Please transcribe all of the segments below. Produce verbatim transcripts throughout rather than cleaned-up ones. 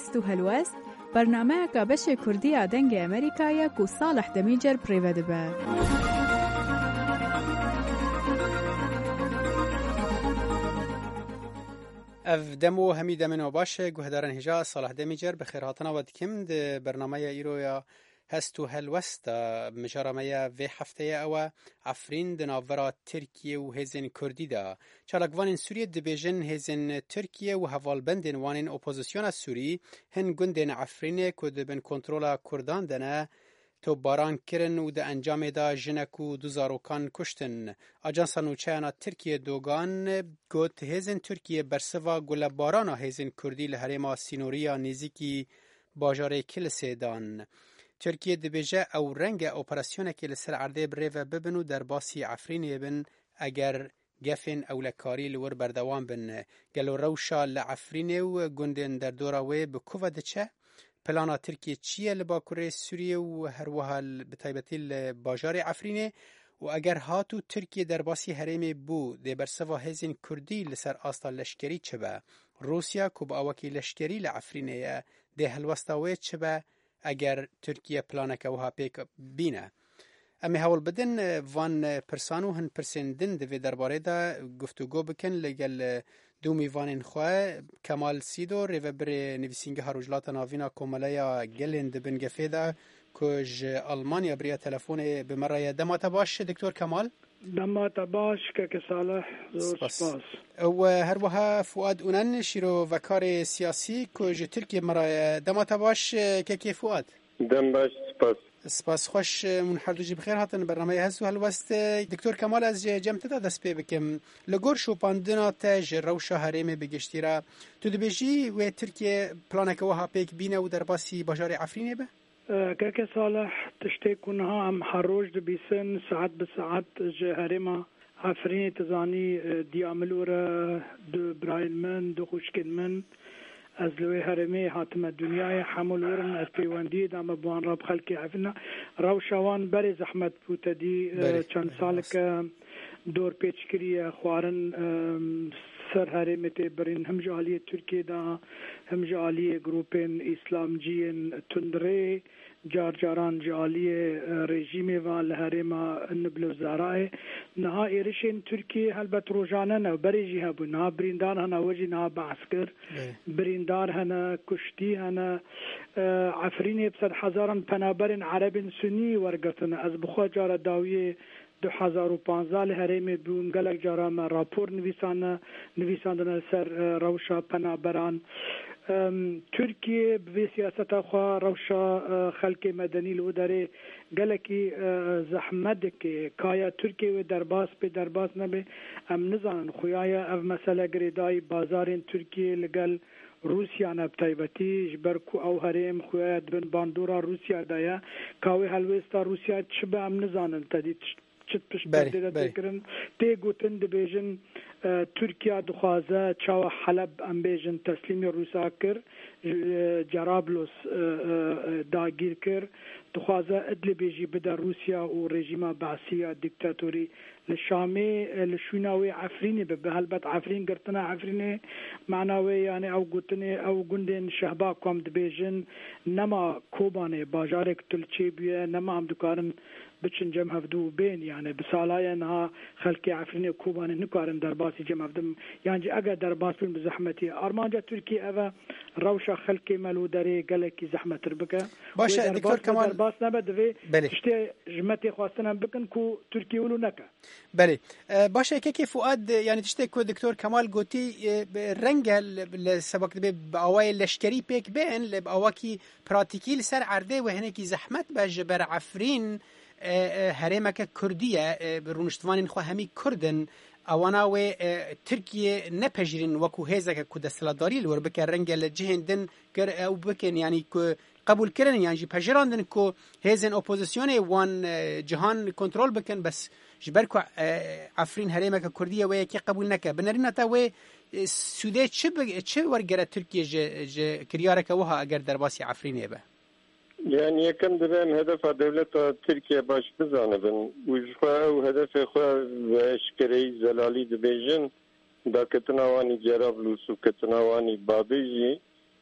هستو هلوست برنامه که بشه کردی آدنگ امریکایی که صالح دمیجر پریوده به. اف دمو حمید منو باشه گوهدارن هجا صالح دمیجر بخیر هاتنا و دکم ده برنامه ایرویا هستو هلوست مجرمه و هفته او عفرین دناورا ترکیه و هزین کردی دا چالکوان سوریه دبیجن هزین ترکیه و هوالبندن وانین اپوزیسیون سوری هن گندن عفرینه که دبن کنترولا کردان دنه تو باران کرن و ده انجام دا جنکو دو زاروکان کشتن. آجانسا نوچهانا ترکیه دوگان گوت هزین ترکیه برسوا گل بارانا هزین کردی لحرما سینوریا نیزیکی باجار کلسه دان. ترکیه دبیجه او رنگ اپراسیونه که لسر عرده بریوه ببنو در باسی عفرینه بن اگر گفن او لکاری لور بردوان بن گلو روشا لعفرینه و گندن در دوراوه بکوه دچه پلانا ترکیه چیه لباکوره سوریه و هر وحال بطایبتی لباجار عفرینه و اگر هاتو ترکیه در باسی حریم بو ده برسوا هزین کردی لسر آستا لشکری چه با روسیا که با اوکی لشکری لعفرینه ده هلوستاوه چه با اگر ترکیه پلانکه وها پیک بینه. امی هول بدن وان پرسانو هن پرسندن دوی درباره دا گفتگو بکن لگل دو میوانین خواه کمال سیدو ریو بر نویسینگه هروجلات ناوینا کوملیا گلند بنگفه دا کج آلمانیا بریا تلفون بمرای دمات باش دکتور کمال؟ دمات باش که صالح زور سپاس. و هر وها فؤاد اونن شیرو وکار سیاسی کج ترکیه مرای دمات باش که که فؤاد؟ دم باش سپاس. سپاس خوش من هر دو جی بخیر هاتن برنامه هستو هلوست دکتور کمال از جمع تا دست پی بکم لگور شو پاندنا تاج روشا حریم بگشتی را تو دبیجی و ترکیه پلانک وها پیک بینه و در باسی باجار عفرینه به؟ که صالح تشتی کنها هم هر روز دبیسن ساعت به ساعت حریم عفرینه تزانی دیاملو را دو براین من دو خوشکن من از لوی هرمی حاتم دنیای حمل ورن از پیوندی دام بوان راب خلقی عفنا روشوان بری زحمت بوتدی چند سال که دور پیچکری خوارن سر هرمی تی برین هم جالی ترکیه دا هم جالی گروپین اسلام جین تندره جار جاران جالی رژیم و لهرما نبلو زارای نها ایرشین ترکیه هلبت روزانه نه بریجی هبو نه بریندار هنا وجی نه بعسكر بریندار هنا کشتی هنا عفرینی بسد هزاران پنابرین عرب سنی ورگتن از بخوا جار داویه دو هزار و پانزده لهرمی بون گلک جارا ما راپور نویسانه نویساندن سر روشا پنابران ترکیه به سیاست خوا روشا خلق مدنی لو داره گلکی زحمت که کایا ترکیه و درباس به درباس نبه ام نزان خویایا اف مسئله گریدای بازارین ترکیه لگل روسیا نبتایبتی جبرکو او هریم خویایا دبن باندورا روسیا دایا کاوی هلوستا روسیا چبه ام نزانن تدید چت پشت دیده دکرن تی گوتن دبیجن ترکیه دخوازه چاو حلب ام بیجن تسلیم روسا کر جرابلس داگیر کر دخوازه ادل بیجی بده روسیا و رژیم بعثیه دیکتاتوری لشامی لشوناوی عفرینی به هلبت عفرین گرتنا عفرینی معناوی یعنی او گوتنی او گندن شهبا کم دبیجن نما کوبانه باجارک تلچی بیه نما هم دکارن بچن جمع هفدو بین یعنی بسالای انها خلقی عفرینی کوبانه نکارن در باسی جمع هفدم یعنی اگر در باس بین بزحمتی آرمانجا ترکیه اوه روشا خلقی ملو داره گلکی زحمت ربکه باشه دکتور کمال در باس نبه تشتی جمعتی خواستنم بکن کو ترکیه ولو نکه بله باشه که که فؤاد یعنی تشتی که دکتور کمال گوتی رنگ لسبک به باوای لشکری پیک بین لباواکی پراتیکی لسر عرده و هنکی زحمت باشه بر عفرین هرمک کردیه رونشتوانین خو همی کردن اوانا و ترکیه نپجرین وکو هزک کو دستلداری لور بک رنگ لجهندن کر او بکن یعنی کو قبول کردن یعنی پجراندن کو هزن اپوزیسیون وان جهان کنترل بکن بس جبرکو عفرین هرمک کردیه و کی قبول نکه بنرین تا و سوده چه چه ورگره ترکیه ج کریارک وها اگر در باسی عفرینه به يعني يكن دبن هدف دولة تركيا باش بزانبن وجخوا وهدف خوا اشكري زلالي دبيجن دا كتناواني جرابلس وكتناواني بابيجي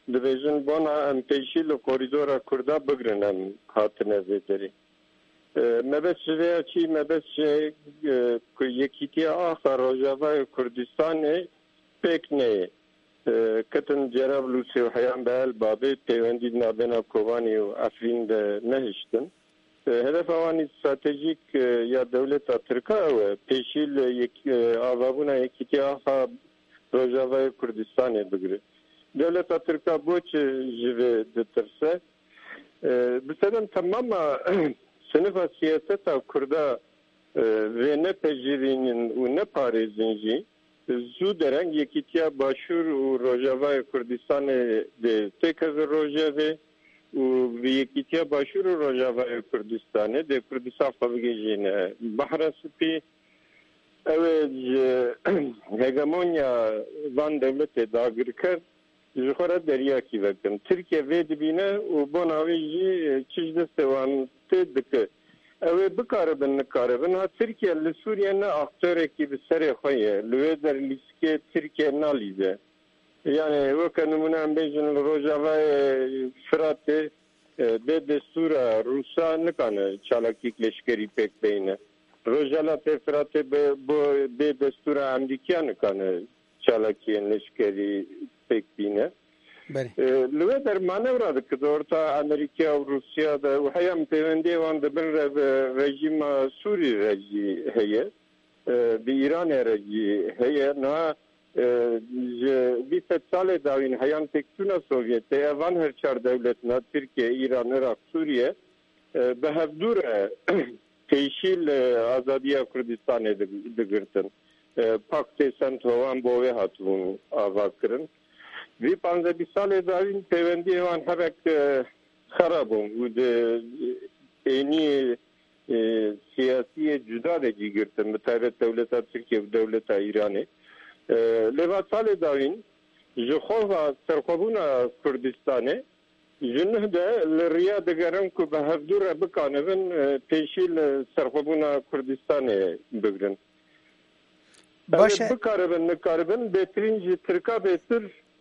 دبیجن بنا ام پیشی لکوریدورا کردا بگرن ام هاتنه زیدری مبس جویا چی مبس که یکیتی آخر روجاوای کردستان پک نه کتن جراب لوسی و حیان بهل بابی پیوندی نابینا کوبانی و افرین نهشتن هدف آوانی استراتژیک یا دولت ترکا و پیشیل آوابونا یکیتی آخر روجاوای کردستان بگره دولت ترکا بوچ جوه دترسه بسیدن تمام سنف سیاست کرده و نه پجیرینین و نه پارێزینجی زوو دەرەنگ یەکیتیا باشوور و ڕۆژاوای کوردستان دێ تێکەز ڕۆژاوێ و یەکیتیا باشوور و ڕۆژاوای کوردستانê dê Kurdistan xwe bigêjîne behra spî ew ê hegemonya van dewletê dagirkir ji xwe re deryakî vekin. Tirkiye vê dibîne û bona wê jî çi ji destê wan tê dike. Ew ê bikaribin nikaribin ha Tirkiye li Sûriye ne aktöreke bi serê xwe ye li wê derlîskê Tirkiye nalîze. Yani weke nimune em bêjin li Rojavayê Firatê bê destûra Rûsa nikane çalakîk leşkerî pêk bêne. Rojalatê Firatê bê destûra Emrîkiya nikane çalakiyên leşkerî pêk bîne. li wê dermanevra dikir orta Amerîkaya û Rûsya de û heya pêwendiyê wan dibin rejîma Sûrî re jî heye bi Îranê re jî heye niha ji bîst sed salê dawîn heyan têkçûna Sovyetê evan her çar dewletina Tirkiye, Îran, Iraq, Sûriye bi hevdû re pêşî li azadiya Kurdistanê digirtin. Paktê Senthowan bo wê hatibûn avakirin. Vî panzdeh bîst salê dawîn pêwendiyê wan hevek xerab bûn û di êniyê siyasiyê cuda de jî girtin bi taybet dewleta Tirkiye û dewleta Îranê. Lê va salê dawîn ji xwe serxwebûna Kurdistanê ji nih de li riya digerin ku bi hevdû re bikanibin pêşî li serxwebûna Kurdistanê bigirin. Baş e bikaribin nikaribin bêtirîn jî Tirka bêtir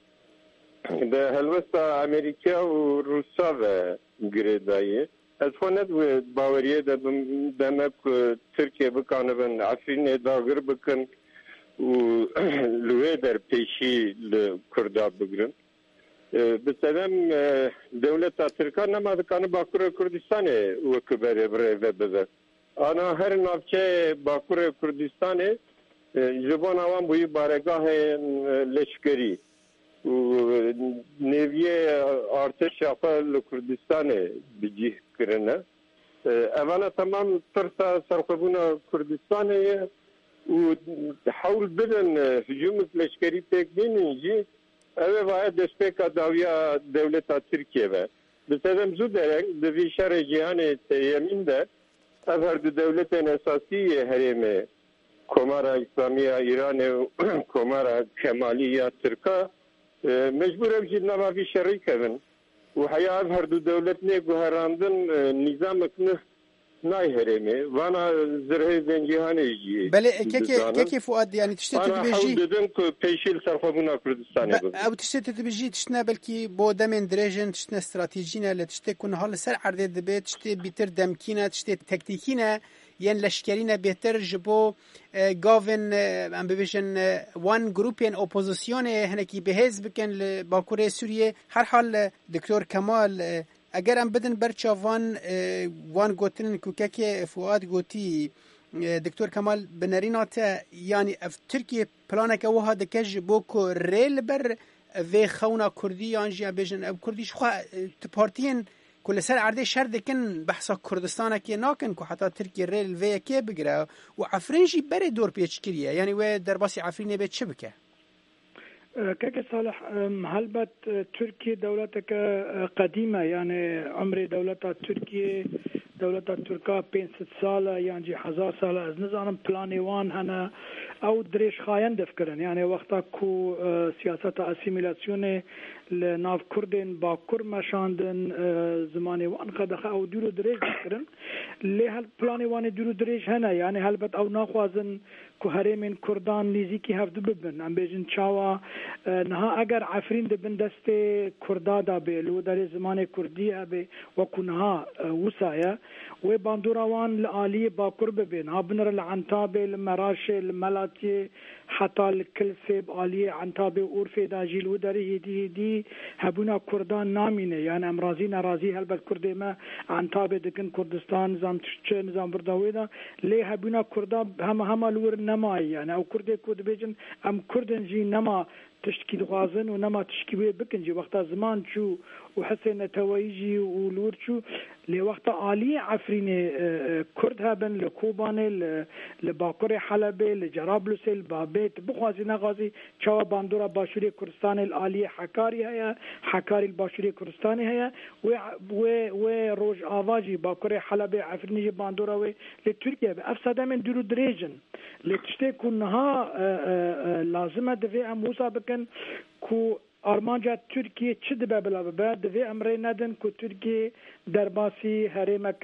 de helwesta Amerîkaya û Rûsa ve girêdayê. Ez xwe ne baweriyê de deme ku Tirkiye bikanibin Efrînê dagir bikin û li wê der pêşî li Kurda bigirin. Bi sedem dewleta Tirka nema dikane Bakurê Kurdistanê wekî berê birê ve bibe. Ana her navçeyê Bakurê Kurdistanê ji bona wan bûyî baregahên leşkerî û neviye artêşa xwe li Kurdistanê bicih kirine. Evana temam tirsa serxwebûna Kurdistanê ye û hewl bidin hücûmek leşkerî pêk bînin jî ew ê vaye destpêka dawiya dewleta Tirkiye ve. Bi sedem zû dereng di vî şerê cîhanê têyemîn de ev her du dewletên esasî yê herêmê Komara İslamiya İranê û Komara Kemalî ya Tirka mecbûr ev jî nava vî şerî kevin û heya ev her du dewletnê guherandin nîzamek nih nay herêmê vana zirhêzên cîhanê jî. Belê kekê Fuad yani tiştê tu dibêjî didin ku pêşî li serxwebûna Kurdistanê bibin. Ew tiştê tu dibêjî tiştine belkî bo demên dirêjin tiştine stratejî ne li tiştê ku niha li ser erdê dibe tiştê bîtir demkî ne tiştê teknîkî ne yên leşkerî ne bêtir ji bo gavên em bibêjin wan grupên opozisyonê hinekî bihêz bikin li Bakurê Sûriyê her hal Doktor Kemal eger em bidin berça van wan gotin ku kekê Fuad gotî Doktor Kemal bi nerîna te yanî ev Tirkiye planeke wiha dike ji bo ku rê li ber vê xewna Kurdî yan jî em bêjin ev Kurdî ji xwe tu partiyên ku li ser erdê şer dikin behsa Kurdistanekê nakin ku heta Tirkiye rê li vê yekê bigire û Efrîn jî berê dor pêç kiriye yanî wê derbasî Efrînê bê çi bike? كيك صالح هلبت تركيا دولتك قديمة يعني عمر دولتها تركيا دولتها تركيا بين ست سالة يعني هزار سالة از نظام بلاني وان هنا او دريش خاين دفكرن يعني وقتا كو سياسة اسيميلاسيوني لناف كردين باكر مشاندن زماني وان قدخه او دورو دريش دفكرن ليه هالبلاني وان دورو دريش هنا يعني هلبت او ناخوازن کو هرمن کردان نزیکی هفت ببن ام بیجن چاوا نها اگر عفرین دبن دست کردا دا بیلو در زمان کردی هبه و کنها وسایا و باندوروان لآلی باکر ببین ها بنر العنتاب المراش الملاتي حتى الكلفة بآلية عنتاب أورفي داجيل ودري هدي هدي هبونا كردان نامينه يعني امرازين رازي هلبت كردي ما عنتاب دكن كردستان نظام تشتش نظام برداويدا ليه هبونا كردان هم هم الور نماي يعني او كردي كود بيجن ام كردن جي نما تشكي دغازن ونما تشكي بكنجي وقت زمان شو وحسن تويجي ولور شو لوقت عالي عفرين كرد هبن لكوبان لباكور حلب لجرابلس البابيت بخوازي نغازي چاوا باندورا باشوري كردستان العالي حكاري هيا حكاري الباشوري كردستاني هيا و و روج آواجي باكور حلب عفريني باندورا و لتركيا بأفسد من درو دريجن لتشتي كونها لازمه دفي اموسا بكن كو آرمانجا ترکیه چه دبه بلا ببه دوی امره ندن که ترکیه درباسی حرمک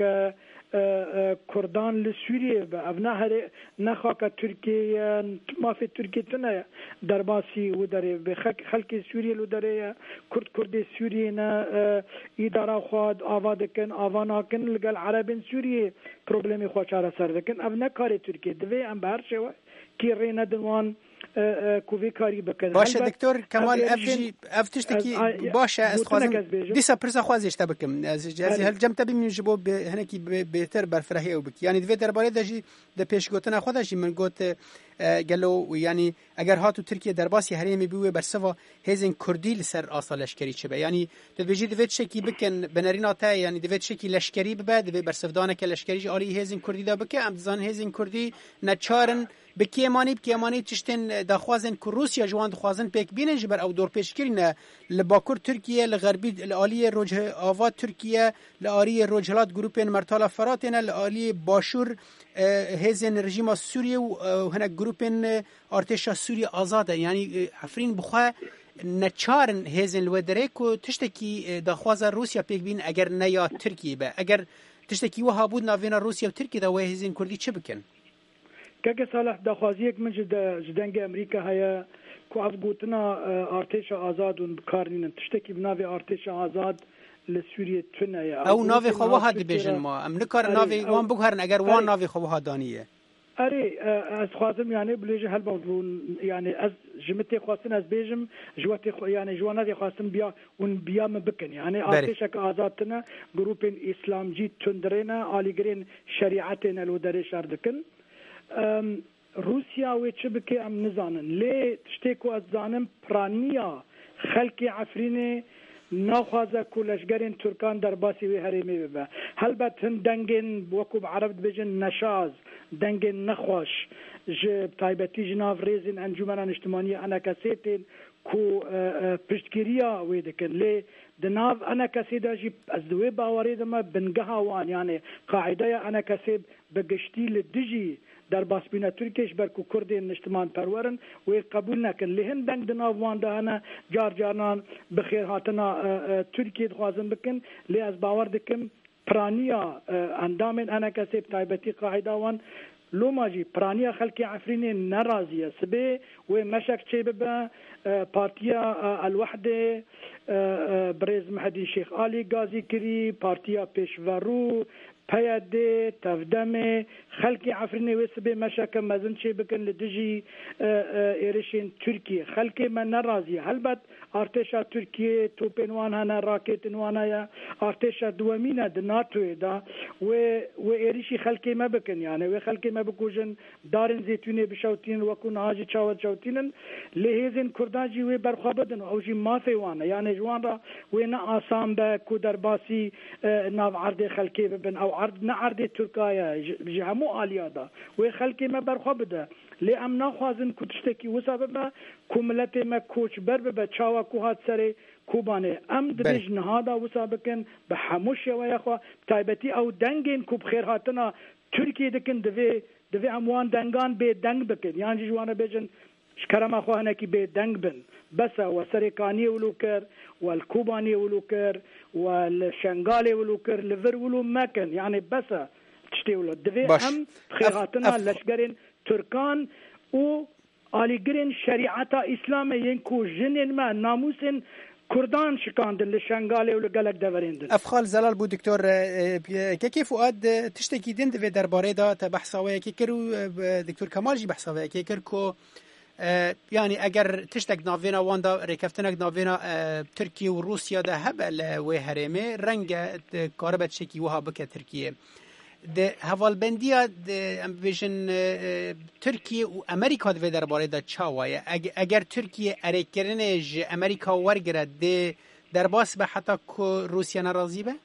کردان لسوریه به او نه نخوا که ترکیه ما فی ترکیه تنه درباسی و داره به خلق سوریه لو داره کرد کرد سوریه نه اداره خواد آواده کن آوانا کن لگل عربین سوریه پروبلمی خواه چاره سر دکن او نه کار ترکیه دوی ام بهر شوه که ری ندنوان کوی کاری بکنه باشه دکتر کمال افجی افتشتکی باشه از خوازم دیسا پرسا خوازش تبکم از جازی هل جمع تبی من جبو به هنکی بهتر برفرهی او بک یعنی دوی درباره دجی د پیش گوتن خودش من گوت گلو یعنی اگر هاتو ترکیه درباسی هریمی بیوه برسوا هزین کردی لسر آسا لشکری چه به یعنی دوی دوی شکی بکن بنرینا تا یعنی دوی شکی لشکری به دوی برسفدانه که لشکریش عالی هزین کردی دا بکه امزان هزین کردی نچارن بکیمانی بکیمانی تشتن دخوازن که روسیا جوان دخوازن پیک بینن جبر او دور پیشگیرین لباکور ترکیه لغربی لآلی روجه آوات ترکیه لآلی روجهلات گروپین مرتالا فراتین لآلی باشور هزین رژیم سوریه و هنک گروپین ارتش سوریه آزاده یعنی عفرین بخواه نچارن هزین الودره که تشتکی دخواز روسیا پیک بین اگر نیا ترکیه به اگر تشتکی وها بود ناوینا روسیا و ترکیه دا و هزین کردی چه بکن؟ که صالح دخوازیک من جد جدنگ امریکا هیا کو افغوتنا ارتش آزاد و کارنین تشتکی بناوی ارتش آزاد لسوریه تونه یا او ناوی خواه دی بیجن ما ام نکار ناوی وان بگهرن اگر وان ناوی خواه دانیه اری از خوازم یعنی بلیج هل موضوع یعنی از جمتی خواستن از بیجم جوات خو یعنی جوانا خواستن بیا اون بیا مبکن یعنی ارتش آزادتنا گروپ اسلام جی تندرنا علیگرین شریعتنا لو در شردکن روسیا و چه بکه ام نزانن لی تشتیکو از زانم پرانیا خلق عفرین ناخوازه کولشگرین ترکان در باسی وی هریمی ببه هلبت هن دنگین وکوب عرب بجن نشاز دنگین نخوش جب تایبتی جناف ریزین انجومنان اجتماعی انا کسیتین کو پشتگیریا وی دکن لی دناف انا کسی داجی از دوی باوری دما بنگها وان یعنی قاعده انا کسی بگشتی لدجی در باسبینا ترکیش برکو کردین اجتماع پرورن و قبول نکن لهن دنگ دناف وان دهنا جار جاران بخیر هاتنا ترکیه خوازن بکن لی از باور دکم پرانیا اندامن انا کسی تایبتی قاعده وان لو ماجي برانيا خلقي عفرين نرازية سبي ومشك شيء ببا بارتيا الوحدة بريز محدي شيخ علي غازي كري بارتيا بيشورو پیاده تفدمه خلقی عفرینه و سبی مشاکل مزن چه بکن لدجی ایرشین ترکیه خلقی من نرازی هلبت ارتشا ترکیه توپنوان هنه راکتنوان هیا ارتشا دوامینه ده ناتوی دا و و ایرشی خلقی ما بکن یعنی و خلقی ما بکوجن دارن زیتونه بشوتین وکون آجی چاوت شوتینن لهیزن کرداجی و برخوابدن او جی مافی وانه یعنی جوان را و نه آسان با کودر باسی ناو عرض خلقی ببن او عرض نه عرض ترکیه جهمو آلیادا و خلقی ما برخوابده لی ام نخوازن کتشتکی وسبب کملت ما کوچ بر به چاوا کوهات سری کوبانه ام دبج نهادا وسابکن به هموش و یخوا تایبتی او دنگین کوب خیر هاتنا ترکیه دکن دوی دوی اموان دنگان به دنگ بکن یعنی جوانه بجن شکرما خواهنه کی به دنگ بن بس و سرکانی ولو کر والكوباني ولو كر والشنغالي ولو كر لفر ولو مكن يعني بس تشتي ولا دفي هم خيراتنا لشجرين ترکان و آلیگرین شریعتا اسلام ینکو جنین ما ناموسن كردان شكاندن لشنغالي ولقلق دفريندن افخال زلال بو دكتور كيف فؤاد تشتكي دين في درباري دا تبحثاوية كيكرو دكتور كمال جي بحثاوية كيكر كو يعني اگر تشتك نافينا واندا ريكفتنك نافينا تركيا وروسيا دا هبل وهرمي رنگ كاربت شكي وها بك تركيا ده هوالبندیا ده امبیشن ترکیه و امریکا دوی درباره دا چاوایه اگر ترکیه اریکرنج امریکا ورگرد ده در باس به حتی که روسیه نرازی به؟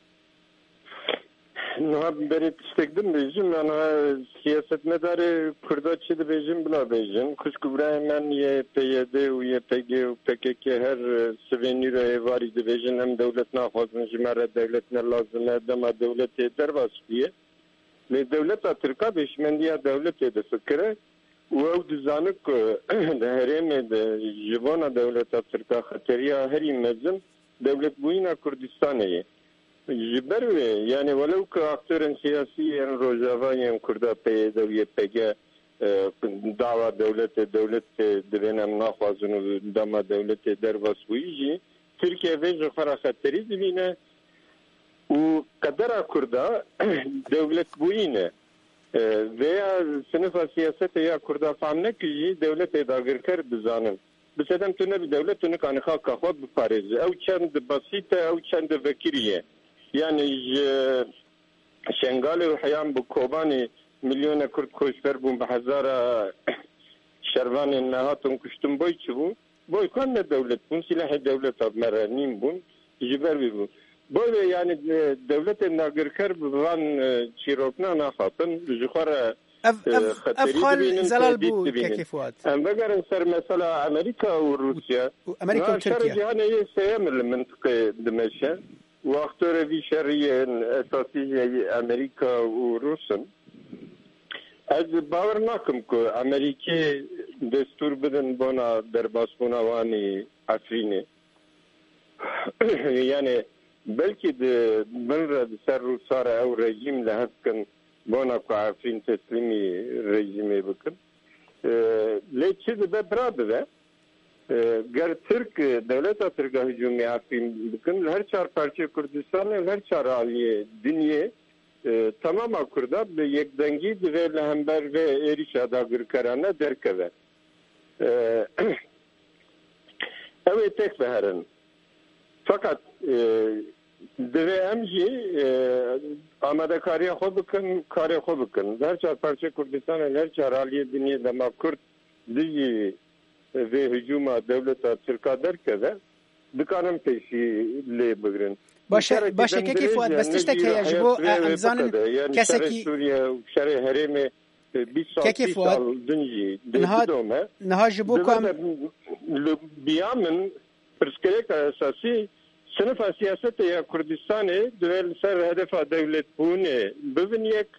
نه برای تشتکدم بیجیم انا سیاست مدار کردا چی ده بیجیم بلا بیجیم خوشکبرای من یه پیده و یه پیگه و پکه که هر سوینی رو ایواری ده بیجیم هم دولت ناخوازن جمعه دولت نلازمه دم دولت در باس بیه لدولت ترکا بشمندی دولت ده فکره و او دزانه که هریم جوان دولت ترکا خطریا هری مزم دولت بوینا کردستانه جبروه یعنی ولو که اکترن سیاسی ان روجاوای کردا پیدا و پیگه دعوا دولت دولت دوینم ناخوازن و دما دولت در واسویجی ترکیه ویج خرا خطری دبینه و قدر کردا دولت بوینه veya sınıf siyasete ya kurda famne ki devlet edagir kar bizanim bisedem tune bir devlet tune kanı halka xod bu Paris ev çend basite ev çend vekiriye yani şengale ve hayam bu kobani milyona kurd koşber bu hazara şervan nahatun kuştum boy çu boy kan ne devlet bun silah devlet abmeranim bun jiber bu böyle yani devletin nagirkar bulan çirokna nafatın jukara افخال زلال بو كيفوات ام بقرن سر مثلا امريكا وروسيا امريكا وتركيا يعني يسيم المنطقه دمشق واختار في شرعيه اساسيه امريكا وروسيا از باور ناکم که امریکا دستور بدن بنا در باسپونا وانی افرینه yani belki de ben ser Ruslara ev rejim lehasken bona ku afrin teslimi rejimi bakın. Leçi de be brabe ve ger Türk devlet Türkiye hücumu afrin bakın her çar parça Kürdistan'ın her çar aliye dünya tamam Kürda bir yekdengi ve lehember ve erişada gırkarana derkeve. Evet tek beherin. Fakat دوی امجی آماده کاری خود بکن کاری خود بکن هر چهار پارچه کردستان هر چهار عالیه دنیا دما کرد دیگه و هجوم دولت ترکا درکده بکنم پیشی لی بگرن باشه باشه که کی فواد بس تشتك هي جبو امزان كسكي سوريا وشري هرم بیست سال دنجي نها نها جبو كم بیامن پرسکریک اساسی sınıf siyaseti ya Kürdistan'ı düvel ser hedefa devlet bune bivniyek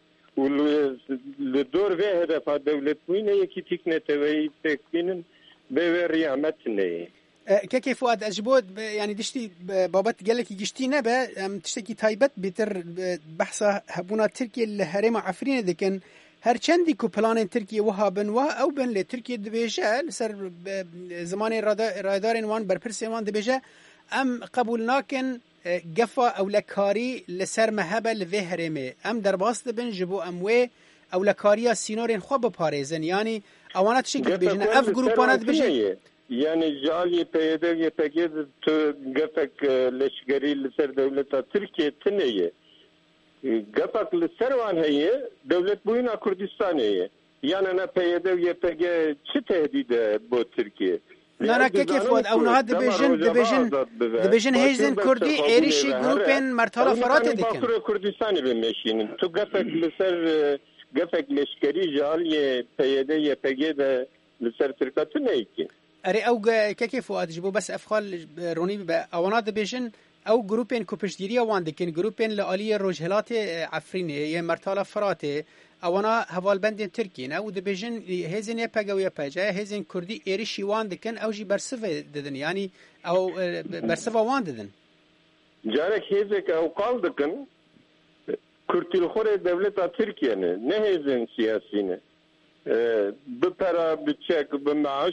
le dor ve hedefa devlet bune yeki tiknete ve tekinin be riyametne كيف فؤاد أجبود يعني دشتي بابات قال لك يجتي نبا تشتكي تايبت بتر بحثة هبونا تركيا الهرم عفرين لكن هر چندی کو پلان ترکیه وهابن و او بن ل ترکیه دبیجه سر زمان رادارین وان برپرسی وان دبیجه ام قبول ناکن گفا او لکاری لسر مهبه لوه هرمه ام در باست بن جبو اموه او لکاریا سینورین خواب پاریزن یعنی اوانات شکل بیجن اف گروپانات بیجن yani jali peyde yepege tu gafak leşgari لسر devleta Türkiye tineye gafak لسر wan heye devlet buyuna Kürdistan'e yani ne peyde yepege çi tehdide bu Türkiye نانا كيف فؤاد او نهاد دبيجن دبيجن دبيجن هيزن كردي ايريشي جروبين مرتالا فراتي دكن كردستاني بمشين تو قفك لسر قفك لشكري جاليه بيده يبغي ده لسر تركاتو نيكي اري او كيف فؤاد جبو بس افخال روني اونا دبيجن او جروبين كوبشديريا وان دكن جروبين لاليه روجهلات عفريني هي مرتالا فراتي اونا هوالبند ترکی نه و دبیجن هزین یپگا و یپجا هزین کردی ایریشی وان دکن او جی برسف ددن یعنی او برسف وان ددن جارك هزك او قال دکن کردی الخور دولت ترکیه نه نه هزین سیاسی نه بپرا بچک بمعاش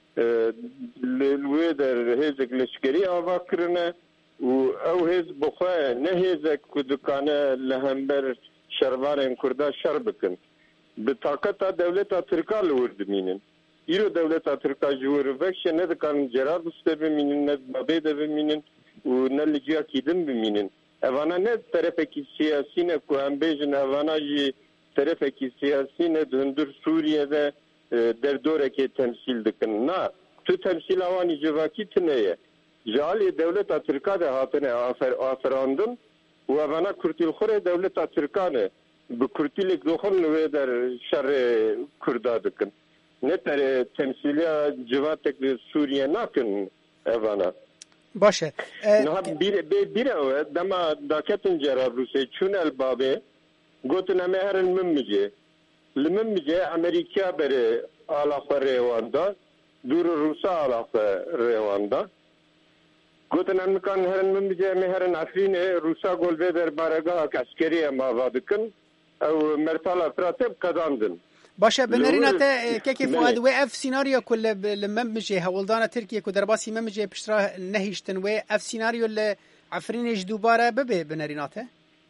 الويدر هيزك لشكري أو كرنا او هز بخواه نه هزك كدكانه لهمبر شروارن كردا شربكن بطاقتا دولتا تركا لورد مينن يرو دولتا تركا جور وكش نه دكان جرار بسته بمينن نه بابه ده بمينن و نه لجيا كيدن بمينن اوانا نه طرفكي سياسي نه كو هم بيجن اوانا جي طرفكي سياسي نه دندر سوريا ده در دوره که تمثيل دكن نا تو تمثيل اواني جواكي تنه جالي دولة تركا ده هاتنه آفر آفراندن و اوانا کرتیل خوره دولة ترکانه بکرتیل دخل نوی در شر کردا دکن نه تر تمثیلیا جواتک سوریه نکن اوانا باشه نه بیر بیر او دما داکتن جرا روسیه چون البابه گوتن مهرن ممجه لممجه امریکا بره آلاخ ریواندا دور روسا آلاخ ریواندا گوتن امکان هرن ممجه مهرن عفرین روسا گل به در بارگاه عسکری ما وادکن او مرتالا پراتب کداندن باشه بنرینات که فؤاد و اف سيناريو كل لممجه هولدانا تركيا كدرباسي ممجه بشرا نهيشتن و اف سيناريو اللي عفرينش دوباره ببه بنريناته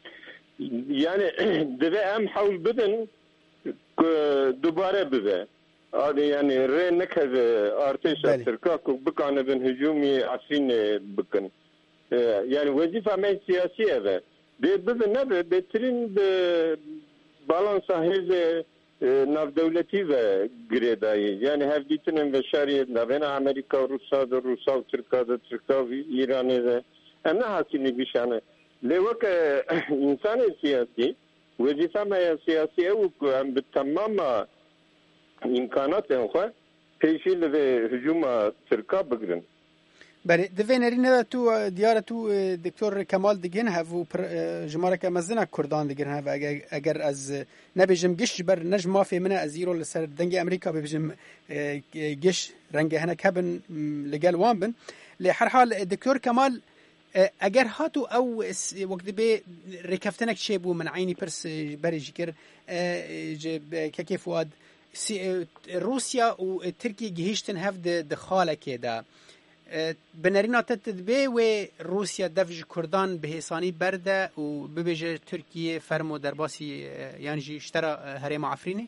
يعني دبي ام حول بدن دوباره ببه يعني ري نكهز ارتيش تركا بكان بن هجومي عفرين بكن يعني وظيفه ما سياسيه به ببه نبه بترين بالانس هذه ناف دولتی و گریدایی یعنی هفدیتن و شریعت نبین امریکا و روسا و روسا و ترکا و ترکا و ایرانی و امنا حاکمی بیشانه لیوک انسان سیاسی وظیفه ما سیاسی او که هم به تمام امکانات هم پیشی لوی هجوم ترکا بگرن بله دوینرینه تو دیاره تو دکتر کمال دیگن هفو جمارک مزدنا کردان دیگن هف اگر از نبیجم گش بر نج مافی منه از ایرو لسر دنگ امریکا ببیجم گش رنگ هنه کبن لگل وان بن لحر حال دکتر کمال اگر هاتو او وقت به رکفتنک چه بو من عینی پرس بری جکر که فؤاد روسیا و ترکیه گهیشتن هف دخاله که ده بنرينا تتدبي و روسيا دفج كردان بهيساني برده و ببيجه تركيا فرمو درباسي يعني جي اشترى هريم عفريني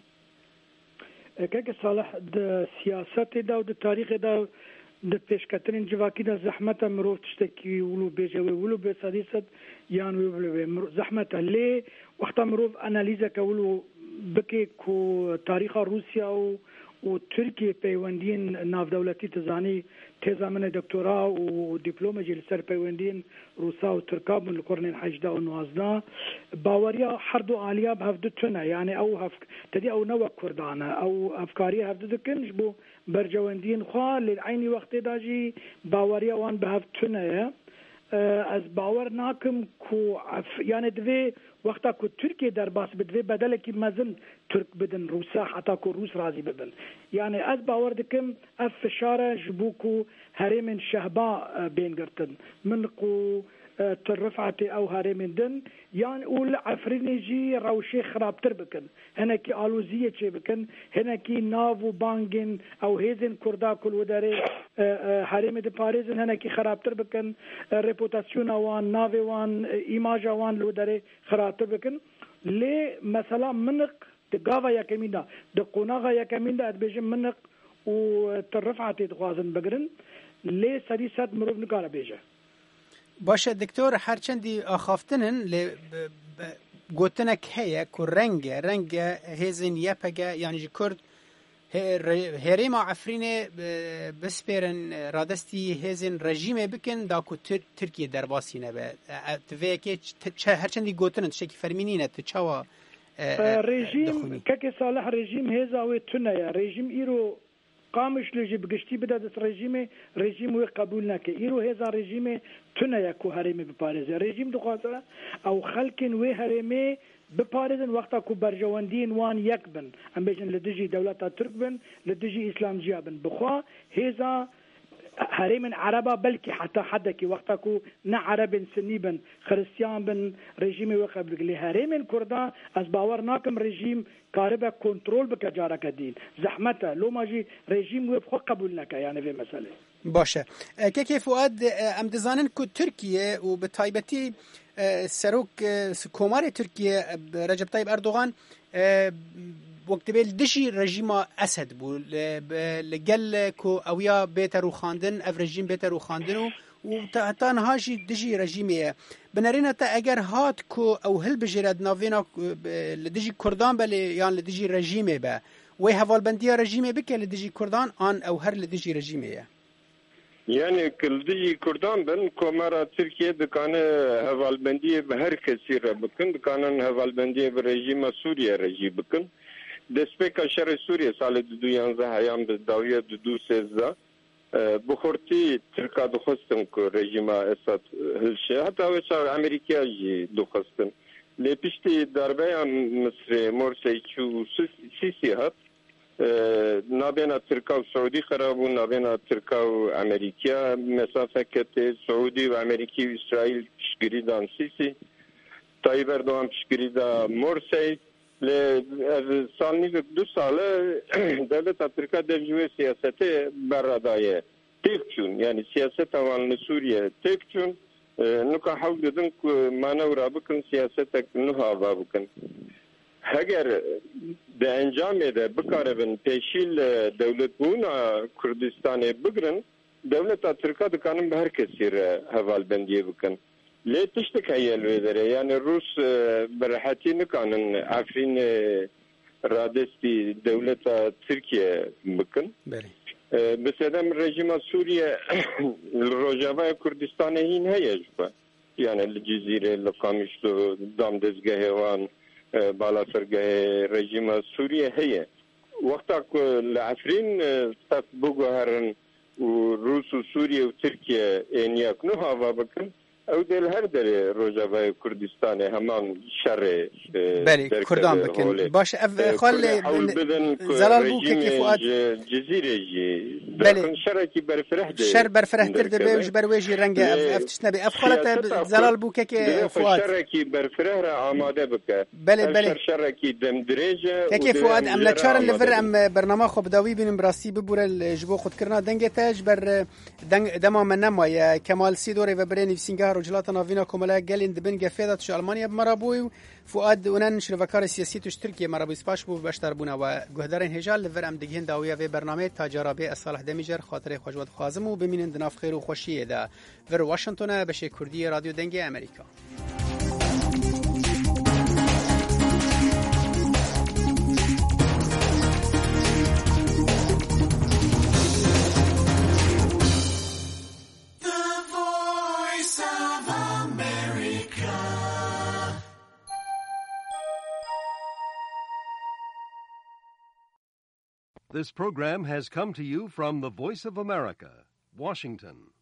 كاك صالح د سياسات دا و د تاريخ دا د پیشکترین جواکی دا زحمت مروف تشتكي ولو بيجه ولو بساديست يعني ولو زحمت لي وقت مروف اناليزه كولو بكي كو تاريخ روسيا و و ترکیه پیوندین ناف دولتی تزانی تزامن دکترا و دیپلم جلسر پیوندین روسا و ترکا من القرن الحجده و نوازده باوریا هر دو عالیا بهفت تنه یعنی او هف تدی او نو کردانه او افکاری هفت دکنش بو برجواندین خوا لعینی وقت داجی باوریا وان بهفت تنه از باور ناکم کو یعنی دوی وقتا کو ترکیه در باس بدوی بدل کی مزن ترک بدن روسا حتی کو روس راضی بدن یعنی از باور دکم اف فشار جبوکو هرم شهبا بین گرتن من قو ترفعت او هرم دن يعني اول عفريني جي روشي خرابتر بكن هناكي الوزيه چه بكن هناكي ناو بانگن او هيزن كردا كل وداري هرم د باريس هناكي خرابتر بكن ريبوتاسيون وان ناو وان ايماج وان لوداري خرابتر بكن لي مثلا منق دغاوا يا كميندا د قونغا يا كميندا بيجم منق وترفعت دغازن بگرن لي سريسات مروف نقال بيجه باشه دکتر هرچندی آخافتنن ل گوتنک هيا کو رنگ رنگ هزن یپگه یعنی جی کرد هریم عفرینه بسپرن رادستی هزن رژیم بکن دا کو ترکیه درباسی نه به توی که هرچندی گوتنن شکی فرمینینه تو چوا رژیم که صالح رژیم هزا و تنه رژیم ایرو قامش لجي بقشتي بدا دس رژیم رژیم و قبول نکه ایرو هزا رژیم تنه یکو هرمی بپارزه رژیم دخواسته او خلقن و هرمی بپارزن وقتا کو برجواندین وان یک بن ام بیشن لدجی دولتا ترک بن لدجی اسلام جیا بن بخوا هزا هرم عربة بلكي حتى حدك وقتكو نا عرب سني بن خريستيان بن رجيم وقبل لي هرم كردان از باور ناكم رجيم كاربا كنترول بكجارك الدين زحمته لو ماجي رجيم وفق قبول لك يعني في مسألة باشه كيف فؤاد ام دزانن كو تركيا وبتايبتي سروك كومار تركيا رجب طيب اردوغان وقت بیل دشی رژیم اسد بود لگل کو اویا بهتر و خواندن اف رژیم بهتر و خواندن و تا نهاشی دشی رژیمیه بنرینه تا اگر هات کو او هل بجرد ناوینا لدجی کردان بله یان لدجی رژیمه به و حوالبندی رژیمه بکه لدجی کردان آن او هر لدجی رژیمیه yani kıldığı Kurdan ben komara Türkiye dükkanı havalbendiye her kesire bakın dükkanın havalbendiye bir rejime Suriye rejimi bakın despek aşırı Suriye salı dünyanın hayam daviye düdü sezda bukhurti Türkiye dukhastın ku rejime Esad hilşe hatta ve çağ Amerika'ya dukhastın lepişti darbeyan Mısır Morsi çu Sisi hat نابینا ترکا و سعودی خرابو نابینا ترکا و امریکا مسافه کتی سعودی و امریکی و اسرائیل پشگری دان سیسی طایب اردوان پشگری دا مرسی سالنی دو ساله دولت ترکا devjüve siyaseti beradaya tekçun yani siyaset avanlı Suriye tekçun nuka havdedin ku manevra bakın siyasetek nuha bakın Eğer de encam ede bikarevin peşil devlet buna Kürdistan'ı bıgırın devlet Türkiye dükkanın her kesire hevalbendiye bakın. Le tiştik hayal vedere yani Rus berhati nıkanın Afrin radesti devlet Türkiye bakın. Besedem rejima Suriye Rojava Kürdistan'ı hin heyecba. Yani Cizire, Lakamışlı, Damdezgehevan بالا سرگاه رژیم سوریه هیه وقتا که لعفرین تک بگوهرن و روس و سوریه و ترکیه اینیاک نو هوا بکن او دل هر در روجاوه کردستان همان شر بله کردان بکن باش خال زلال بو که فؤاد جزیره جی بله شرکی برفره ده شر برفره تر ده بیش برویجی رنگ افتشنا بی افخالت زلال بو که فؤاد شرکی برفره را آماده بکه بله بله شرکی دم درجه که فؤاد ام لچار لفر ام برنامه خوب داوی بینم براستی ببور الجبو خود کرنا دنگ تاج بر دنگ دما من نمای کمال سیدوری و برین سینگار رجلات نافینا کوملا گلین دبن گفیدات شو المانیا بمرابوی فؤاد ونن شرفکار سیاسی توش ترکیه مرابوی سپاش بو بشتر بونا و گهدارن هجال لور ام دگین داویا و برنامه تاجرابه صالح دمیجر خاطر خوشواد خازم و ببینن دناف خیر و خوشیه ده ور واشنگتن بشه کردی رادیو دنگ امریکا This program has come to you from the Voice of America, Washington.